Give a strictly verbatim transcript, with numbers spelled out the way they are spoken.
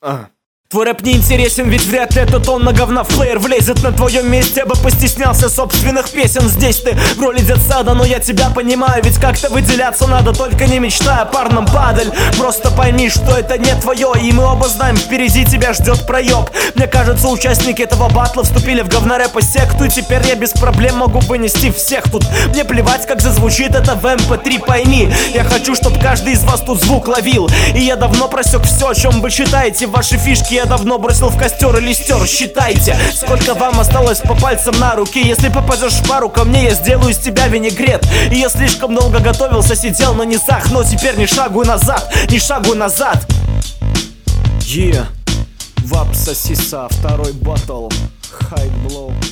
А. Твой рэп не интересен, ведь вряд ли этот тонна говна в плеер влезет. На твоем месте я бы постеснялся собственных песен. Здесь ты в роли детсада, но я тебя понимаю. Ведь как-то выделяться надо, только не мечтая о парном падаль. Просто пойми, что это не твое, и мы оба знаем, впереди тебя ждет проеб. Мне кажется, участники этого батла вступили в говнорэпа секту, и теперь я без проблем могу вынести всех тут. Мне плевать, как зазвучит это в эм пэ три, пойми. Я хочу, чтобы каждый из вас тут звук ловил. И я давно просек все, о чем вы считаете. Ваши фишки я давно бросил в костер или стер. Считайте, сколько вам осталось по пальцам на руке. Если попадешь в пару ко мне, я сделаю из тебя винегрет. И я слишком долго готовился, сидел на низах, но теперь ни шагу назад, ни шагу назад. Е, yeah. Вапса Сиса, второй батл, Хайт Блоу.